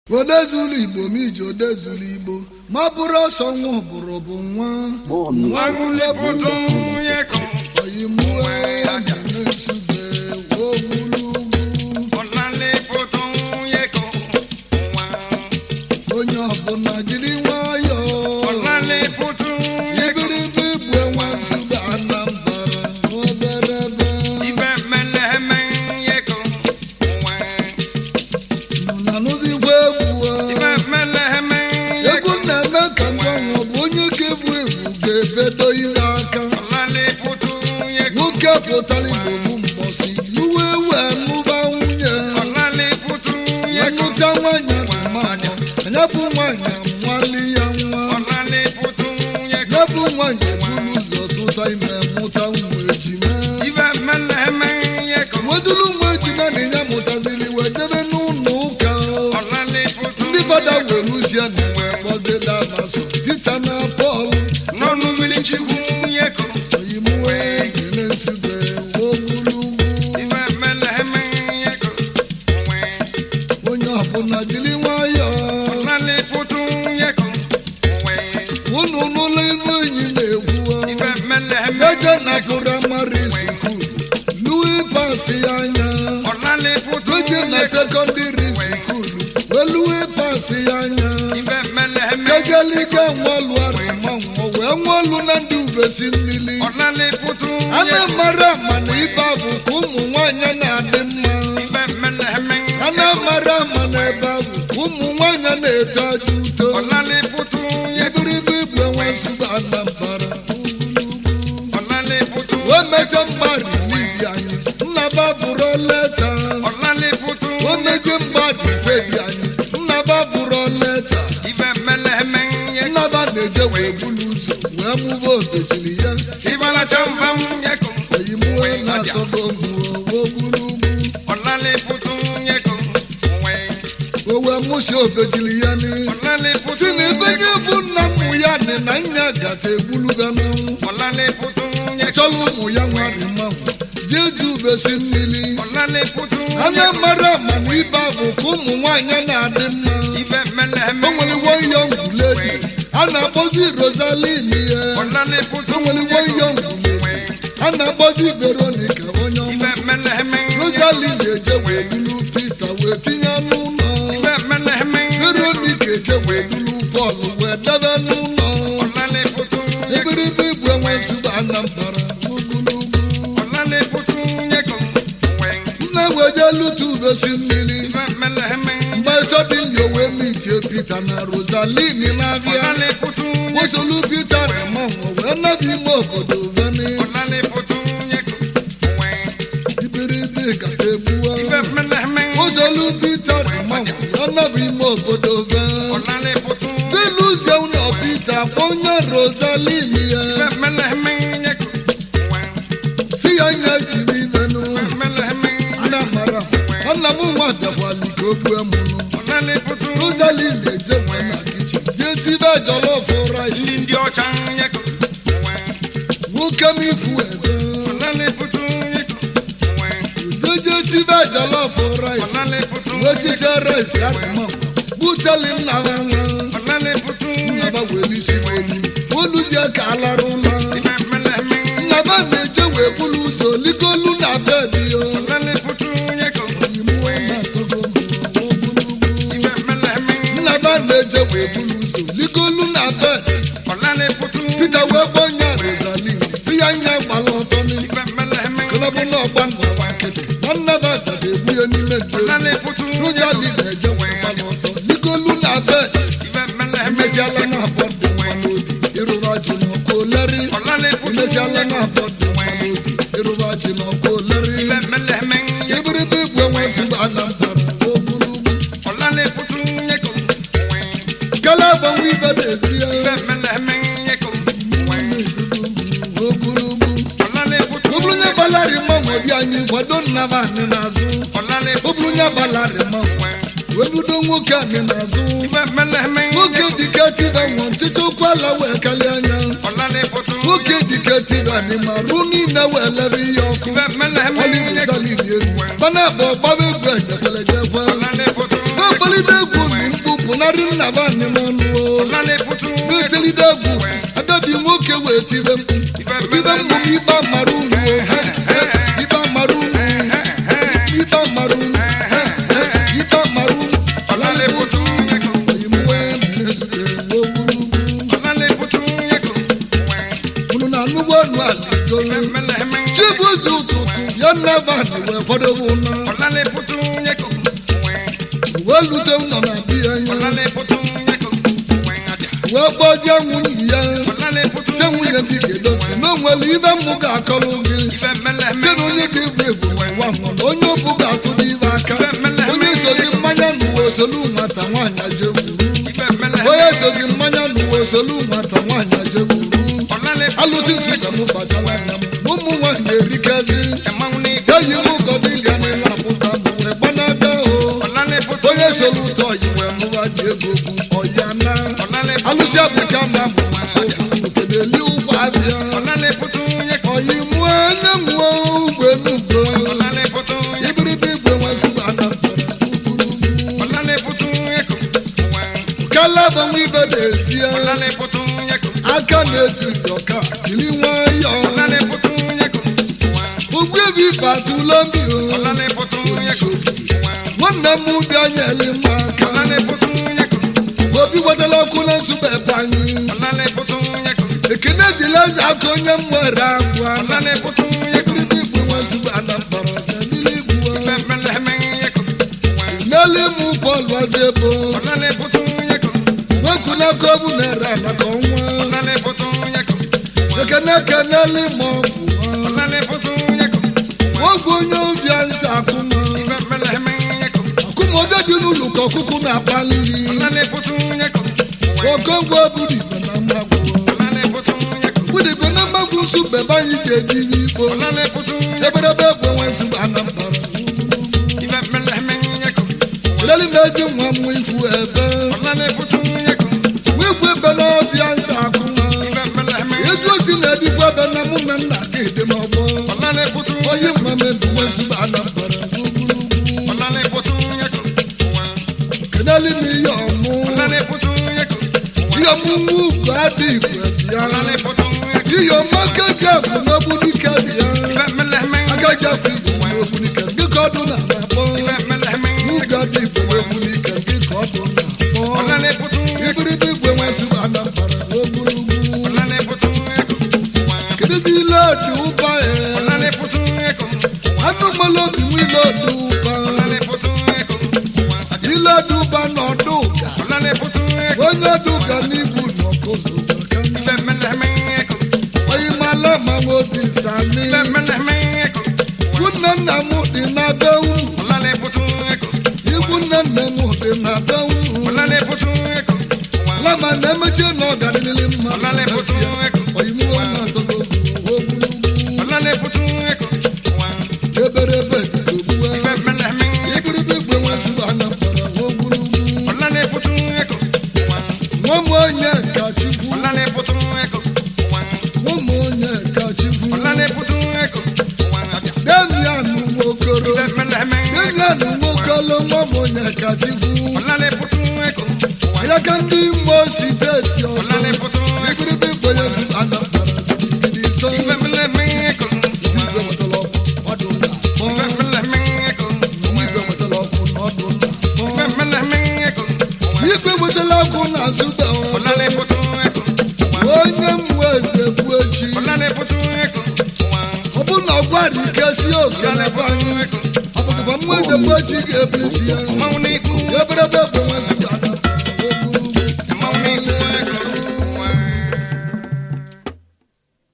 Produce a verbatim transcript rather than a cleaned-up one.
Odezulu Igbo miji odezulu Igbo ma bụrụ ọsọ nwa bụrụ bụ nwa nwa Agụlepụtụ nwunye kọ oyimue ya na-esuze ogbulu ọlalepụtụ nwunye kọ nwa onye ọbụla jiri nwayọ ọlalepụtụ nwunye kọ ibiribe igwe nwa nsuze Anambra n'obere ebe ibe meleme nwunye kọ nwa na n'ụzigwe egwu ibe meleme egwu na-eme ka mgbanwe bụ onye ga-ebu ebu ga-ebedo ihe aka ọlalepụtụ nwunye kọ nwoke pụtara Igbo bụ mbọsị luwe wee mụba nwunye ọlalepụtụ nwunye kọ nụta nwanyị adịmanya anya bụ nwanyị amụali ya nwa ọlalepụtụ nwunye kọ ya bụ nwanyị eburu ụzọ tụta ime mụta ụmụ ejima ibe meleme nwunye kọ wedulu ụmụ ejima na ya mụtaziri wee debe n'ụlọ ụka ọlalepụtụ ndị fada were uzie na wee kpọzida maso Pita na Pọl n'ọnụ mmiri chukwu nwunye kọ oyimuwe ekele nsube ogbulu ibe meleme nwunye kọ nwa onye ọbụla jiri nwayọ ọlalepụtụ nwunye kọ nwa unu n'ụlọ ilu enyi na-egwu ibe meleme eje na praịmarị skul Louis pasi ya anya ọlalepụtụ eje na sekọndịrị skul wee Louis pasi ya anya ibe meleme kegeliga nwalu arịmanwụ wee nwalu na ndị ubesi mmiri ọlalepụtụ a nwunye kọ na-amara ama na ibe bụ ka ụmụ nwanyị na-adị mma ibe meleme a na-amara ama na ebe bụ ka ụmụ nwanyị na-eto aja uto ọlalepụtụ nwunye kọ ibiribe igwe nwa nsogbu Anambra ọlalepụtụ wee meje mgbari n'ibi anyị nnaba bụrụ leta ọlalepụtụ wee meje mgbadi febi anyị nnaba bụrụ leta ibe meleme nwunye kọ nnaba na-eje wee bulu ụzọ wee mụba obejiri ya ịbalacha mba nwunye kọ oyimuwe na-atọgo mụọ ogburu ugwu ọlalepụtụ nwunye kọ nwa o wee mụsi obejiri ya ni ọlalepụtụ si na ebe nye bụ nna mmụ ya ni na nya gata egbulube n'ọnwụ ọlalepụtụ nwunye kọ chọrọ ụmụ ya nwarị mmanwụ jeju ubesi mmiri ọlalepụtụ a nwunye kọ na-amara ama na ibe bụ ka ụmụ nwanyị na-adị mma ibe meleme o nwere nwayo ngwuledi a na-akpọzi Rosaline ya ọlalepụtụ o nwere nwunye nwayo kọ ngwuledi a na-akpọzi Veronica onye ọma ibe meleme Rosaline eje wee bulu Pita wee tinye n'ụlọ ibe meleme Veronica eje wee bulu Pọl wee debe n'ụlọ ọlalepụtụ nwunye kọ ebiribe igwe nwe nsogbu Anambra n'ogologo ọlalepụtụ nwunye kọ nwa nna wee jee lụta ubesi mmiri ibe meleme mgbe sọdịnyo wee mitie Pita na Rosaline na-abịa ọlalepụtụ nwunye kọ wosolu Pita na mmanwụ wee nabi ime obodo veni ọlalepụtụ nwunye kọ nwa ibiribe gata egbuwa ibe meleme wosolu Pita na mmanwụ wee nabi ime obodo ve ọlalepụtụ biluzie ụlọ Pita kpọnye Rosaline ya ibe meleme nwunye kọ nwa si ya nye jiri venụ meleme ana mara nna m nwa bịakwali ka o gbue mụnụ ọlalepụtụ Rosaline ejekwa na kichin jee sibe jọlọf rice ndị ndị ọcha nwunye kọ nwa nwoke m ikwu ebe ọlalepụtụ nwunye kọ nwa jeje sibe jọlọf rice ọlalepụtụ wetite rice adịmọ buteli nna ha nwa ọlalepụtụ nnaba weli si n'elu oluzie ka alara ụla ibe meleme nnaba na-eje wee bulu ụzọ ligolu na bedi yo ọlalepụtụ nwunye kọ Oyimuwe na-atọgo mmụọ ogologo. ibe meleme nnaba na-eje wee bulu ụzọ ligolu na bedi ọlalepụtụ Pita wee gbọnya Rosaline si ya nya gbala ọtọ ni ibe meleme kọlọbụ na ọgba nna nwa nkịtị na nnaba dada egbu ya n'ime nde ọlalepụtụ nwunye kọ Rosaline na-eje wee gbala ọtọ ligolu na bedi ibe meleme emeziala na abọ dị mma n'obi ịrụrụ ajụ n'ọkụ oleri ọlalepụtụ emeziala nwunye na kọ abọ dị mma n'obi ịrụrụ ajụ n'ọkụ oleri ibe meleme ibiribe igwe nwe nsogbu Anambra ogologo ọlalepụtụ nwunye kọ nwa kala agbanwe ibe n'ezi ya ibe meleme nwunye kọ nwa ogologo ọlalepụtụ ọ bụrụ nye gbalarị mmanwụ obi anyị kwado nnaba anyị n'azụ ọ ọlalepụtụ bụrụ nye gbalarị mmanwụ wee ludo nwoke anyị n'azụ ibe meleme nwoke dike tibe nwa ntịtị ụkwụ ala wee kalị anya ọlalepụtụ nwoke dike tibe anyị ma ruo niile wee lebe ihe ọkụ ibe meleme Oli nwunye kọ Rosaline elu mana bụ ọgbaba egwu ejekwele jekwe ọlalepụtụ n'okpalide egwu Mari na ba ni manu. Olale putu. Beteli dagu. Adadi nwoke we tibe mpu. Tibe mpu iba maru. Iba maru. Iba maru. Iba maru. Olale putu. Imwe mnezuke wogulu. Olale putu. Munu na nuwa nu aligo. Chibuzu tutu. Yana ba ni we podo wuna. Olale putu. Welu de una na biya. Olale putu. Wabo je nwunye ya. Olale putu. Se nwunye bi kedo. No nwele ibe mu ga akọlụ gị. Kedu onye ga egwu egwu nwa mmụọ. Onye obu ga atụ n'ibe aka. Onye sozi mmanya n'uwe osolu nwata nwaanyị ajegburu. Onye sozi mmanya n'uwe osolu nwata nwaanyị ajegburu. Alụsị nsụka m bachala anya m. Ụmụ nwaanyị erikezi. Eyi m ụgọdị nga n'ịla apụta m wee gbanada o. Onye solu ụtọ yi wee mụba dị ego okwu ọya na. Alụsị Afrịka na mụ okedeli ụkwụ abịa. Oyi mụọ anya mụọ ugwe n'ugbo. Ibiribi igwe nwezigbo anapụtara kalaba nwa ibe n'ezie. Aka na-etu ọka jiri nwayọọ. Ugwu ebi batụla mbi o. Nwanne m bịa nyeli m aka. Obi wetala ọkụ na nzube ebe anyị. Ekene dịla eze aka onye m nwere agwa. Ebiribi igwe nwezigbo anapụtara n'ili igwe. Emeli m bọọlụ ọzọ Nwekula kobu na-ere anaka ọnwa. Ekene keneli ma ọ bụ ọgwụ onye obi nta akụma. Akụma obe dị n'ụlọ ka ọkụkụ na-akpali. Okongo budibe na mmagwụ. Budibe na mmagwụ nsụbe banyị ji eji n'ikpo. Eberebe egbe nwe nsụbe Anambra. Leli meji nwa m ikwu ebe. Wikwu ebe n'ọbịa nta akụma. Etu osi na-edikwa ebe na mụ na nna gị dị n'ọgbọ. Onye mma mebi nwe nsụbe Anambra. Keneli m ihe ọmụ. Ihe ọmụ nwa ugwu adị igwe bịa. Ihe ọmụ aka ji abụ n'ogbu n'ike bịa. Aka ji abụ igwe n'ogbu n'ike. Dịka ọdụ na na-akpọ. N'ụga dị igwe n'ogbu n'ike. Dịka ọdụ na-akpọ. Ibiribi igwe nwe nsụbe Anambra ogologo. Kedụzi ile ọdụ ụba ya. Anụ mmanụ obi nwe ile ọdụ ụba. Ile ọdụ ụba na ọdụ ụga. Onye ọdụ ụga n'ibu n'ọkụ zụzụ aka. Onye mala ma nwe obi nsani. Ikwu nne nna m dị na be unu. Ikwu nne nne m dị na be unu. Lama na-emechi na ọ gara niile mma. Oyi mụ nwa atọgo ogologo. Eberebe ogbuwe. Ibiribi igwe nwe nsụbe Anambra ogologo. Nwa m onye ka Chukwu. Nwa m onye ka Chukwu. Demian Nwokoro. Demian Nwokolo nwa m onye ka Chukwu. Ya ka ndị Imo steeti ọzọ. Ibiribi igwe ya nsụbe Anambra gidigidi so. Igwe wetara ọkụ ọdụ ụlọ akpọ. Igwe wetara ọkụ n'ọdụ ụlọ akpọ. Igwe wetara ọkụ na nzube ọzọ. Onye m wee zekwu echi. Ọ bụ na ọ gwara ike si okele bụ anyị. Ọ bụkwa m wee zekwu echi ga-ebilisi ya. Eberebe bụ